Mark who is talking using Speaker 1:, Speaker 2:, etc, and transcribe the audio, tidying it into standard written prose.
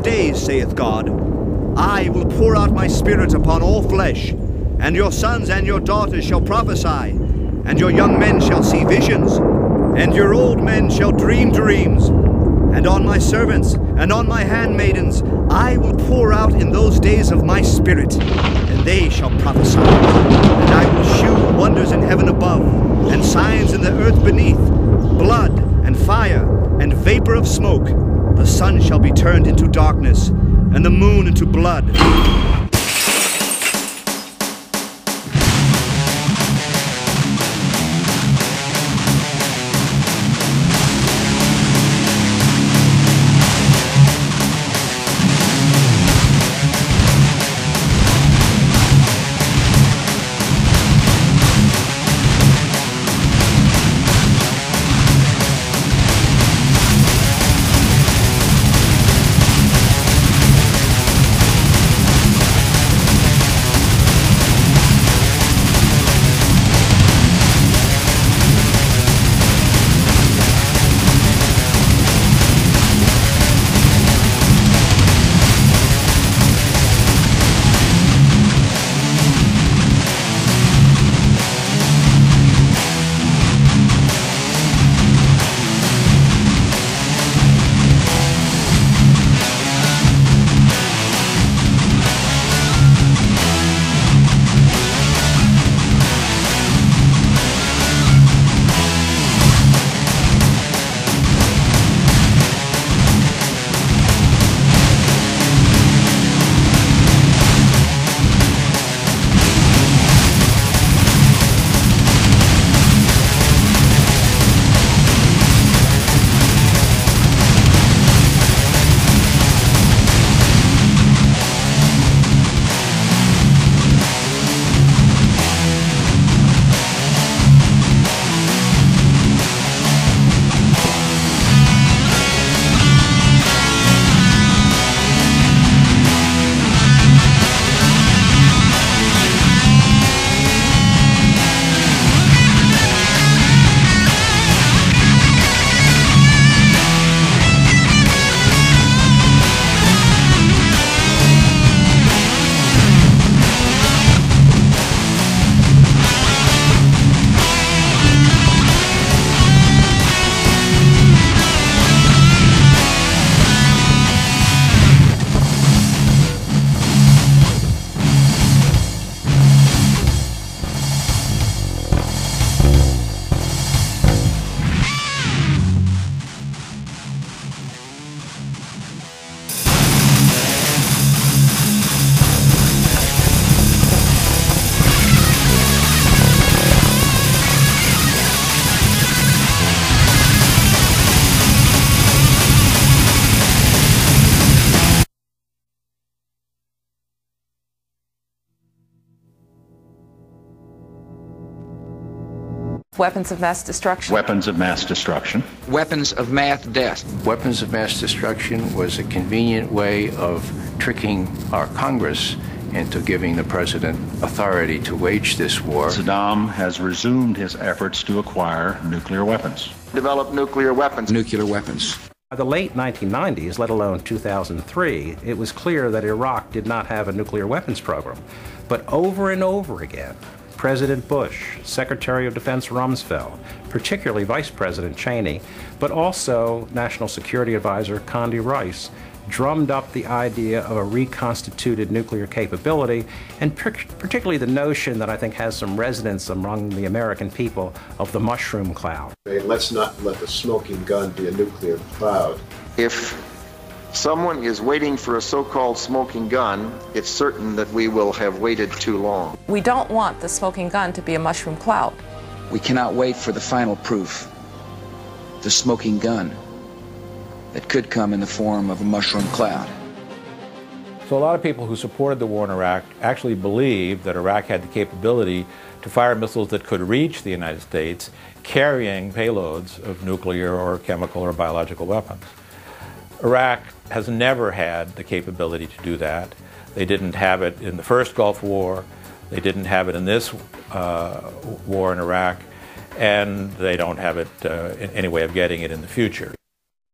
Speaker 1: days, saith God, I will pour out my Spirit upon all flesh, and your sons and your daughters shall prophesy, and your young men shall see visions, and your old men shall dream dreams. And on my servants and on my handmaidens I will pour out in those days of my Spirit, and they shall prophesy. And I will shew wonders in heaven above, and signs in the earth beneath, blood and fire and vapor of smoke. The sun shall be turned into darkness, and the moon into blood.
Speaker 2: Weapons of mass destruction.
Speaker 3: Weapons of mass destruction.
Speaker 4: Weapons of mass death.
Speaker 5: Weapons of mass destruction was a convenient way of tricking our Congress into giving the president authority to wage this war.
Speaker 3: Saddam has resumed his efforts to acquire nuclear weapons.
Speaker 4: Develop nuclear weapons.
Speaker 6: Nuclear weapons.
Speaker 7: By the late 1990s, let alone 2003, it was clear that Iraq did not have a nuclear weapons program. But over and over again, President Bush, Secretary of Defense Rumsfeld, particularly Vice President Cheney, but also National Security Advisor Condi Rice, drummed up the idea of a reconstituted nuclear capability, and particularly the notion that I think has some resonance among the American people of the mushroom cloud.
Speaker 8: Let's not let the smoking gun be a nuclear cloud.
Speaker 4: If someone is waiting for a so-called smoking gun, it's certain that we will have waited too long.
Speaker 2: We don't want the smoking gun to be a mushroom cloud.
Speaker 6: We cannot wait for the final proof, the smoking gun, that could come in the form of a mushroom cloud.
Speaker 9: So a lot of people who supported the war in Iraq actually believed that Iraq had the capability to fire missiles that could reach the United States carrying payloads of nuclear or chemical or biological weapons. Iraq has never had the capability to do that. They didn't have it in the first Gulf War, they didn't have it in this war in Iraq, and they don't have it in any way of getting it in the future.